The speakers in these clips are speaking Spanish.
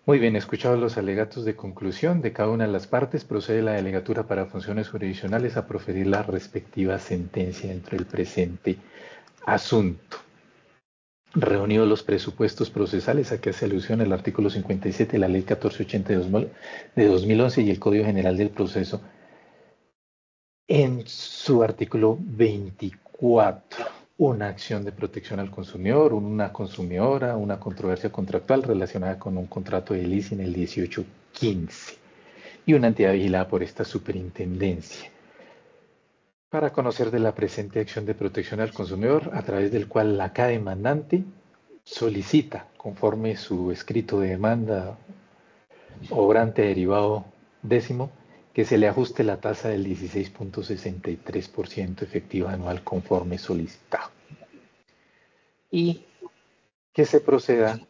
Muy bien, escuchados los alegatos de conclusión de cada una de las partes, procede la delegatura para funciones jurisdiccionales a proferir la respectiva sentencia dentro del presente asunto. Reunidos los presupuestos procesales a que hace alusión el artículo 57 de la Ley 1480 de 2011 y el Código General del Proceso en su artículo 24, una acción de protección al consumidor, una consumidora, una controversia contractual relacionada con un contrato de leasing, el 1815, y una entidad vigilada por esta superintendencia, para conocer de la presente acción de protección al consumidor, a través del cual la cada demandante solicita, conforme su escrito de demanda obrante derivado décimo, que se le ajuste la tasa del 16.63% efectiva anual conforme solicitado y que se proceda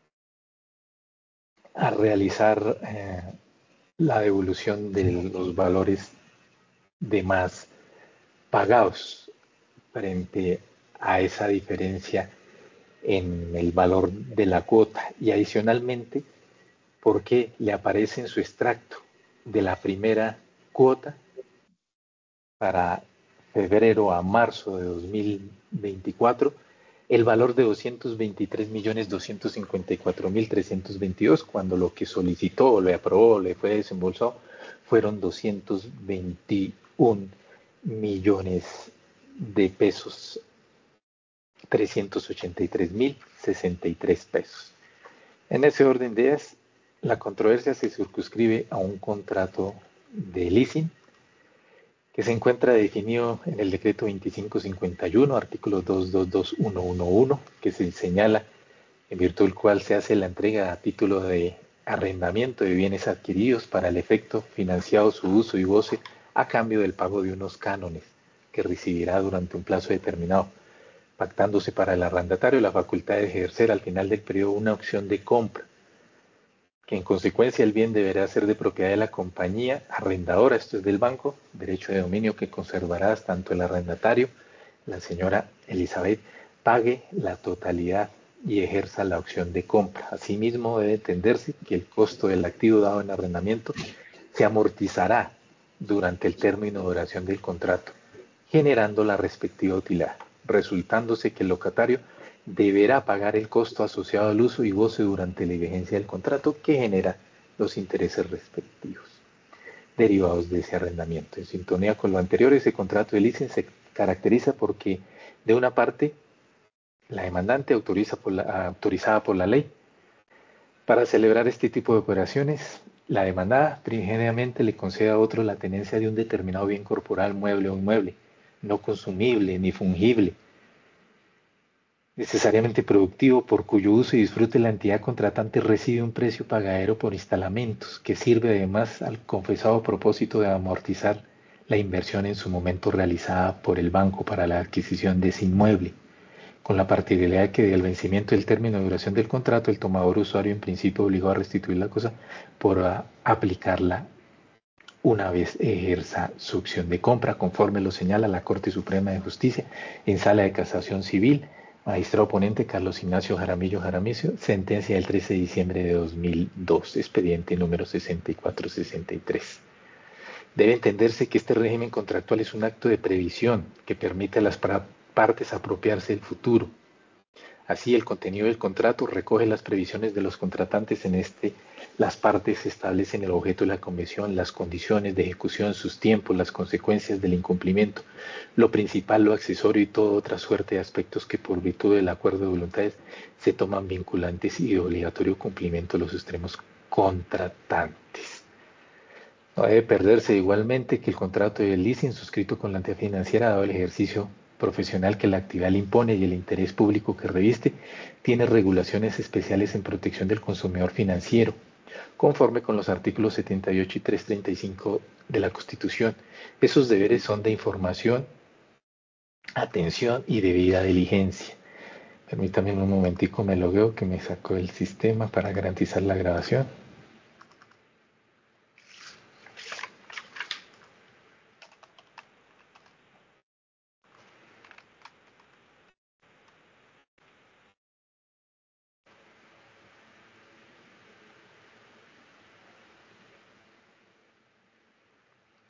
a realizar la devolución de los valores de más pagados frente a esa diferencia en el valor de la cuota y adicionalmente porque le aparece en su extracto de la primera cuota para febrero a marzo de 2024 el valor de 223.254.322 cuando lo que solicitó, le aprobó, le fue desembolsado fueron 221 millones de pesos, 383.063 pesos. En ese orden de ideas, la controversia se circunscribe a un contrato de leasing que se encuentra definido en el decreto 2551, artículo 222111, que se señala en virtud del cual se hace la entrega a título de arrendamiento de bienes adquiridos para el efecto financiado su uso y goce a cambio del pago de unos cánones que recibirá durante un plazo determinado, pactándose para el arrendatario la facultad de ejercer al final del periodo una opción de compra que en consecuencia el bien deberá ser de propiedad de la compañía arrendadora, esto es del banco, derecho de dominio que conservará tanto el arrendatario, la señora Elizabeth, pague la totalidad y ejerza la opción de compra. Asimismo, debe entenderse que el costo del activo dado en arrendamiento se amortizará durante el término de duración del contrato, generando la respectiva utilidad, resultándose que el locatario deberá pagar el costo asociado al uso y goce durante la vigencia del contrato que genera los intereses respectivos derivados de ese arrendamiento. En sintonía con lo anterior, ese contrato de leasing se caracteriza porque, de una parte, la demandante autorizada por la ley para celebrar este tipo de operaciones, la demandada primariamente le concede a otro la tenencia de un determinado bien corporal, mueble o inmueble, no consumible ni fungible, necesariamente productivo, por cuyo uso y disfrute la entidad contratante recibe un precio pagadero por instalamientos, que sirve además al confesado propósito de amortizar la inversión en su momento realizada por el banco para la adquisición de ese inmueble, con la particularidad de que al vencimiento del término de duración del contrato, el tomador usuario en principio obligó a restituir la cosa por aplicarla una vez ejerza su opción de compra, conforme lo señala la Corte Suprema de Justicia en Sala de Casación Civil, magistrado ponente Carlos Ignacio Jaramillo Jaramillo, sentencia del 13 de diciembre de 2002, expediente número 6463. Debe entenderse que este régimen contractual es un acto de previsión que permite a las partes apropiarse del futuro. Así, el contenido del contrato recoge las previsiones de los contratantes en este. Las partes establecen el objeto de la convención, las condiciones de ejecución, sus tiempos, las consecuencias del incumplimiento, lo principal, lo accesorio y toda otra suerte de aspectos que por virtud del acuerdo de voluntades se toman vinculantes y de obligatorio cumplimiento de los extremos contratantes. No debe perderse igualmente que el contrato de leasing suscrito con la entidad financiera, dado el ejercicio profesional que la actividad le impone y el interés público que reviste, tiene regulaciones especiales en protección del consumidor financiero, conforme con los artículos 78 y 335 de la Constitución. Esos deberes son de información, atención y debida diligencia. Permítame un momentico, me logueo que me sacó el sistema para garantizar la grabación.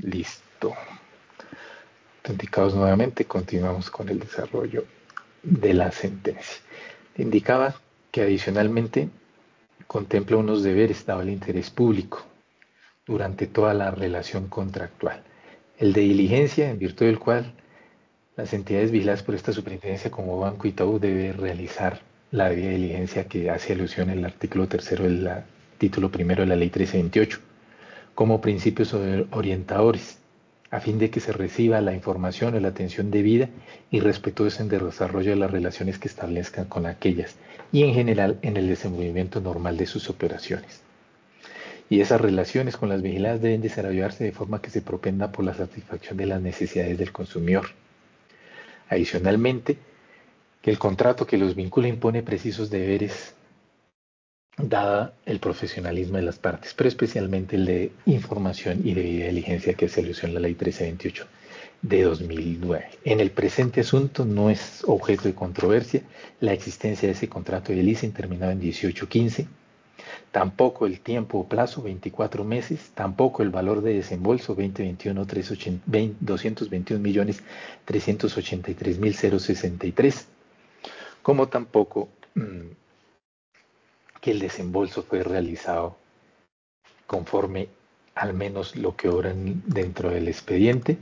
Listo. Autenticados nuevamente, continuamos con el desarrollo de la sentencia. Indicaba que adicionalmente contempla unos deberes dado el interés público durante toda la relación contractual. El de diligencia, en virtud del cual las entidades vigiladas por esta superintendencia como Banco Itaú debe realizar la debida diligencia que hace alusión el artículo tercero del título primero de la Ley 1328, como principios orientadores, a fin de que se reciba la información o la atención debida y respetuosa en el desarrollo de las relaciones que establezcan con aquellas y en general en el desenvolvimiento normal de sus operaciones. Y esas relaciones con las vigiladas deben desarrollarse de forma que se propenda por la satisfacción de las necesidades del consumidor. Adicionalmente, que el contrato que los vincula impone precisos deberes dada el profesionalismo de las partes, pero especialmente el de información y debida diligencia que se alusió en la Ley 1328 de 2009. En el presente asunto no es objeto de controversia la existencia de ese contrato de leasing terminado en 1815, tampoco el tiempo o plazo, 24 meses, tampoco el valor de desembolso, 221.383.363.063, como tampoco que el desembolso fue realizado conforme al menos lo que obran dentro del expediente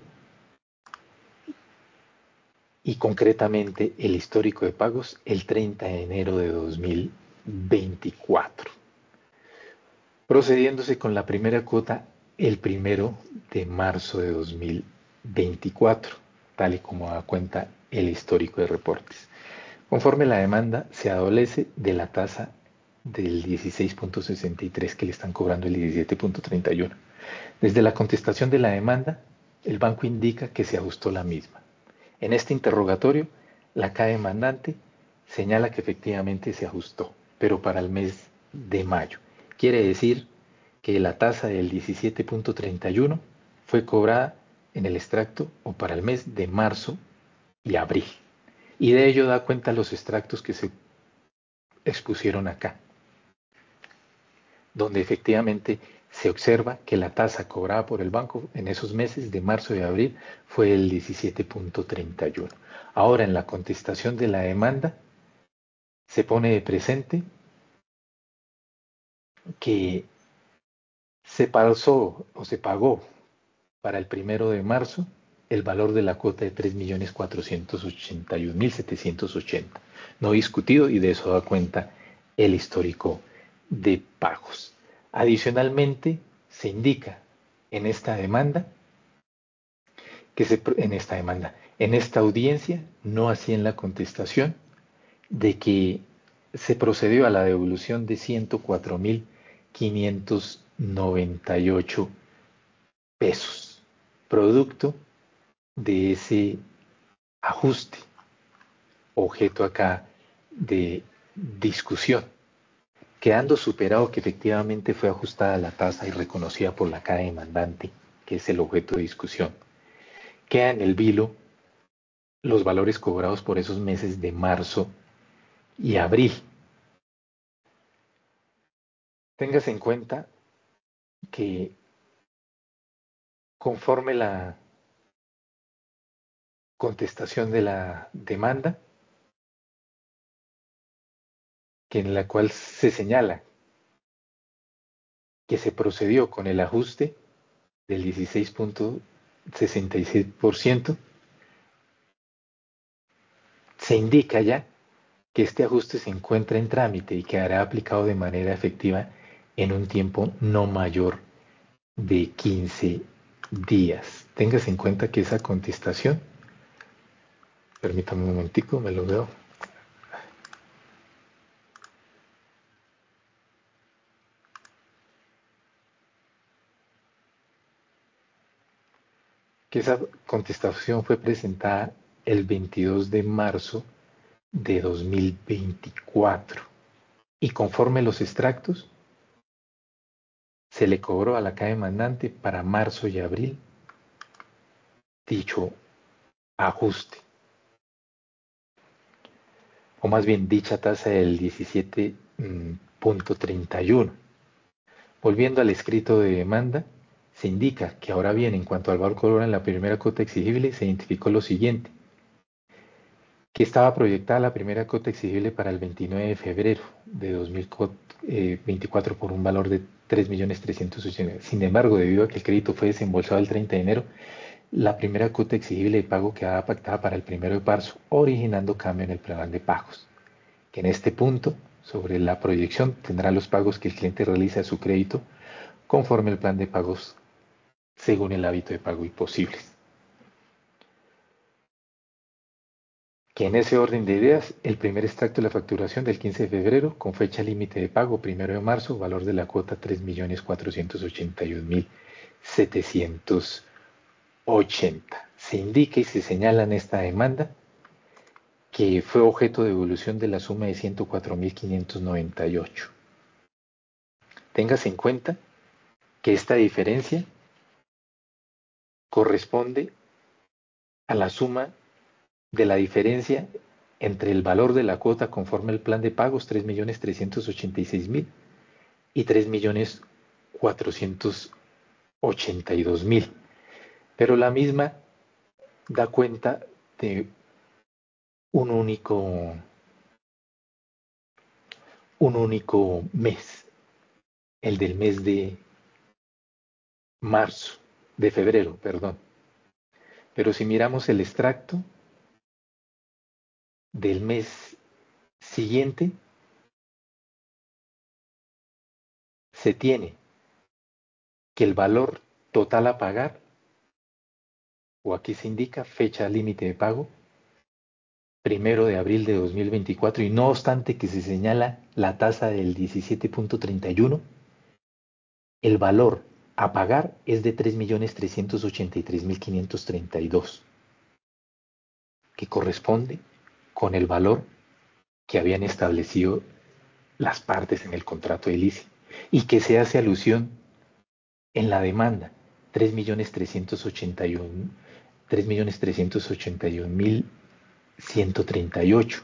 y concretamente el histórico de pagos el 30 de enero de 2024, procediéndose con la primera cuota el 1 de marzo de 2024, tal y como da cuenta el histórico de reportes. Conforme la demanda se adolece de la tasa del 16.63 que le están cobrando el 17.31. Desde la contestación de la demanda, el banco indica que se ajustó la misma. En este interrogatorio, la CAE demandante señala que efectivamente se ajustó, pero para el mes de mayo. Quiere decir que la tasa del 17.31 fue cobrada en el extracto o para el mes de marzo y abril. Y de ello da cuenta los extractos que se expusieron acá, donde efectivamente se observa que la tasa cobrada por el banco en esos meses de marzo y abril fue el 17.31. Ahora, en la contestación de la demanda, se pone de presente que se pasó o se pagó para el 1 de marzo el valor de la cuota de 3.481.780. No discutido y de eso da cuenta el histórico de pagos. Adicionalmente, se indica en esta demanda en esta audiencia, no así en la contestación, de que se procedió a la devolución de 104.598 pesos, producto de ese ajuste, objeto acá de discusión, quedando superado que efectivamente fue ajustada la tasa y reconocida por la CAE demandante, que es el objeto de discusión. Queda en el vilo los valores cobrados por esos meses de marzo y abril. Téngase en cuenta que conforme la contestación de la demanda, que en la cual se señala que se procedió con el ajuste del 16.66%, se indica ya que este ajuste se encuentra en trámite y quedará aplicado de manera efectiva en un tiempo no mayor de 15 días. Téngase en cuenta que esa contestación, permítame un momentico, me lo veo, que esa contestación fue presentada el 22 de marzo de 2024 y conforme los extractos se le cobró a la CAE demandante para marzo y abril dicho ajuste, o más bien dicha tasa del 17.31. Volviendo al escrito de demanda, Se indica que ahora bien, en cuanto al valor en la primera cuota exigible, se identificó lo siguiente, que estaba proyectada la primera cuota exigible para el 29 de febrero de 2024 por un valor de 3.380.000. Sin embargo, debido a que el crédito fue desembolsado el 30 de enero, la primera cuota exigible de pago quedaba pactada para el 1 de marzo, originando cambio en el plan de pagos, que en este punto, sobre la proyección, tendrá los pagos que el cliente realiza a su crédito conforme el plan de pagos según el hábito de pago y posibles. Que en ese orden de ideas, el primer extracto de la facturación del 15 de febrero, con fecha límite de pago 1 de marzo, valor de la cuota 3.481.780. Se indica y se señala en esta demanda que fue objeto de devolución de la suma de 104.598. Téngase en cuenta que esta diferencia corresponde a la suma de la diferencia entre el valor de la cuota conforme al plan de pagos 3.386.000 y 3.482.000. Pero la misma da cuenta de un único mes, el del mes de marzo, de febrero, perdón. Pero si miramos el extracto del mes siguiente, se tiene que el valor total a pagar, o aquí se indica fecha límite de pago, 1 de abril de 2024, y no obstante que se señala la tasa del 17.31, el valor a pagar es de 3.383.532, que corresponde con el valor que habían establecido las partes en el contrato edilicio y que se hace alusión en la demanda, 3.381.138.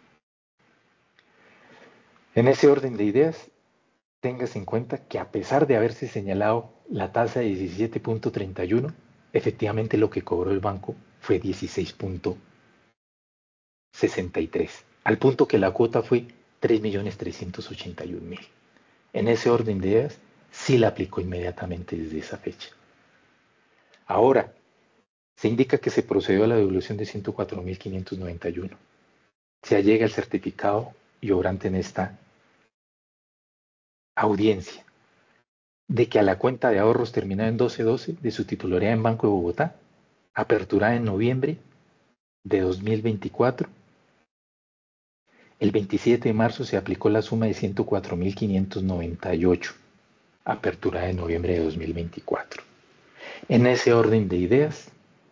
En ese orden de ideas, tengas en cuenta que a pesar de haberse señalado la tasa de 17.31, efectivamente lo que cobró el banco fue 16.63, al punto que la cuota fue 3.381.000. En ese orden de ideas, sí la aplicó inmediatamente desde esa fecha. Ahora, se indica que se procedió a la devolución de 104.591. Se allega el certificado y obrante en esta audiencia de que a la cuenta de ahorros terminada en 1212 de su titularidad en Banco de Bogotá, aperturada en noviembre de 2024, el 27 de marzo se aplicó la suma de 104.598, aperturada en noviembre de 2024. En ese orden de ideas,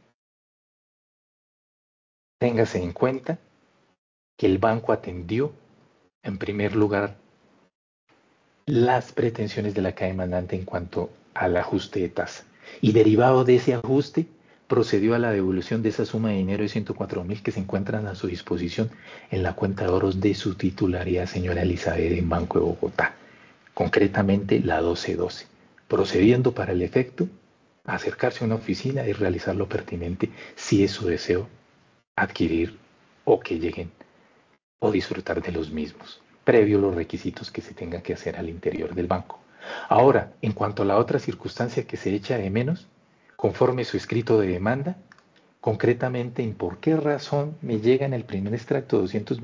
téngase en cuenta que el banco atendió, en primer lugar, las pretensiones de la caja demandante en cuanto al ajuste de tasa. Y derivado de ese ajuste, procedió a la devolución de esa suma de dinero de 104.000 que se encuentran a su disposición en la cuenta de ahorros de su titularidad, señora Elizabeth, en Banco de Bogotá, concretamente la 1212, procediendo para el efecto a acercarse a una oficina y realizar lo pertinente si es su deseo adquirir o que lleguen o disfrutar de los mismos, previo los requisitos que se tengan que hacer al interior del banco. Ahora, en cuanto a la otra circunstancia que se echa de menos, conforme su escrito de demanda, concretamente en por qué razón me llega en el primer extracto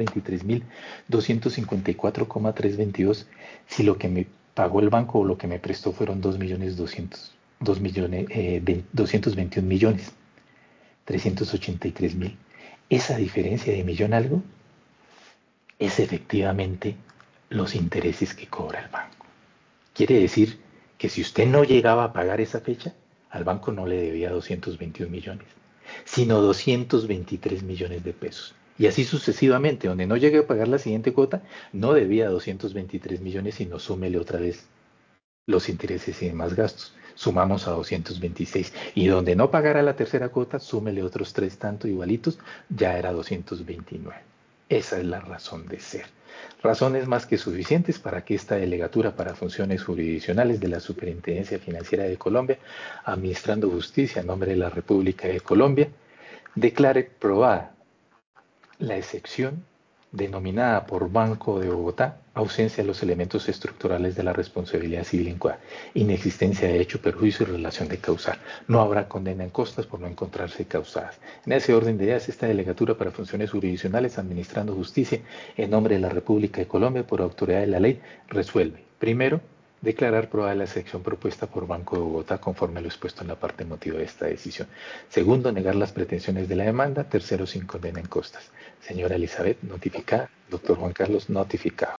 223.254,322 si lo que me pagó el banco o lo que me prestó fueron 221 millones 383.000. Esa diferencia de millón algo es efectivamente los intereses que cobra el banco. Quiere decir que si usted no llegaba a pagar esa fecha, al banco no le debía 221 millones, sino 223 millones de pesos. Y así sucesivamente, donde no llegue a pagar la siguiente cuota, no debía 223 millones, sino súmele otra vez los intereses y demás gastos. Sumamos a 226. Y donde no pagara la tercera cuota, súmele otros tres tanto igualitos, ya era 229. Esa es la razón de ser. Razones más que suficientes para que esta delegatura para funciones jurisdiccionales de la Superintendencia Financiera de Colombia, administrando justicia en nombre de la República de Colombia, declare probada la excepción denominada por Banco de Bogotá, ausencia de los elementos estructurales de la responsabilidad civil incoada, inexistencia de hecho, perjuicio y relación de causal. No habrá condena en costas por no encontrarse causadas. En ese orden de ideas, esta delegatura para funciones jurisdiccionales, administrando justicia en nombre de la República de Colombia por autoridad de la ley, resuelve. Primero, declarar probada la excepción propuesta por Banco de Bogotá conforme a lo expuesto en la parte motiva de esta decisión. Segundo, negar las pretensiones de la demanda. Tercero, sin condena en costas. Señora Elizabeth, notificada. Doctor Juan Carlos, notificado.